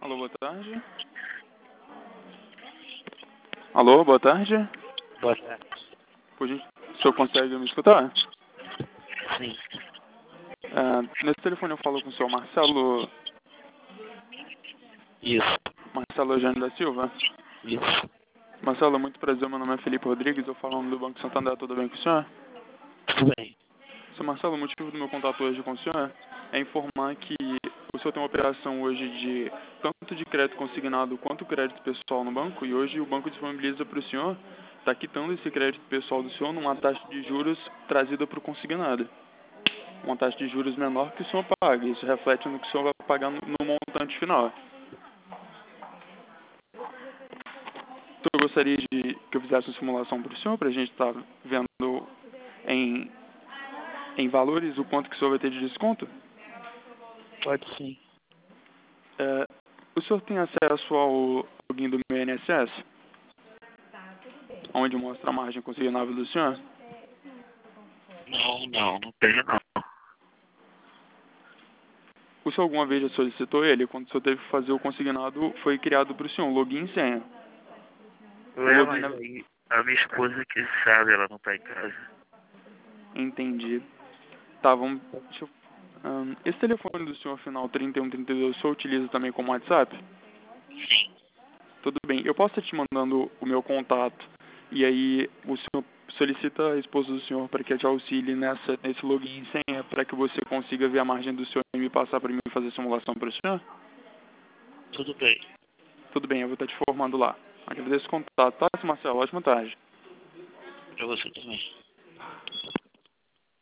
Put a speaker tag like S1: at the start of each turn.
S1: Alô, boa tarde. Alô, boa tarde.
S2: Boa tarde.
S1: O senhor consegue me escutar?
S2: Sim.
S1: Nesse telefone eu falo com o senhor Marcelo
S2: Isso.
S1: Eugênio da Silva.
S2: Isso.
S1: Marcelo, muito prazer, meu nome é Felipe Rodrigues, eu falo do Banco Santander, tudo bem com o senhor?
S2: Tudo bem.
S1: Senhor Marcelo, o motivo do meu contato hoje com o senhor é informar que o senhor tem uma operação hoje de tanto de crédito consignado quanto crédito pessoal no banco, e hoje o banco disponibiliza para o senhor estar quitando esse crédito pessoal do senhor numa taxa de juros trazida para o consignado. Uma taxa de juros menor que o senhor paga. Isso reflete no que o senhor vai pagar no montante final. Então, eu gostaria de que eu fizesse uma simulação para o senhor, para a gente estar vendo em valores o quanto que o senhor vai ter de desconto.
S2: Pode sim.
S1: O senhor tem acesso ao login do meu INSS? Onde mostra a margem consignável do senhor?
S2: Não tenho não.
S1: O senhor alguma vez já solicitou ele? Quando o senhor teve que fazer o consignado, foi criado para o senhor, login e senha.
S2: Mas aí a minha esposa que sabe, ela não tá em casa.
S1: Entendi. Tá, vamos... esse telefone do senhor final 3132, o senhor utiliza também como WhatsApp?
S2: Sim.
S1: Tudo bem. Eu posso estar te mandando o meu contato e aí o senhor solicita a esposa do senhor para que te auxilie nesse login e senha para que você consiga ver a margem do senhor e me passar para mim fazer simulação para o senhor?
S2: Tudo bem.
S1: Tudo bem, eu vou estar te formando lá. Agradeço o contato. Tá, Marcelo? Ótima tarde.
S2: Pra você também.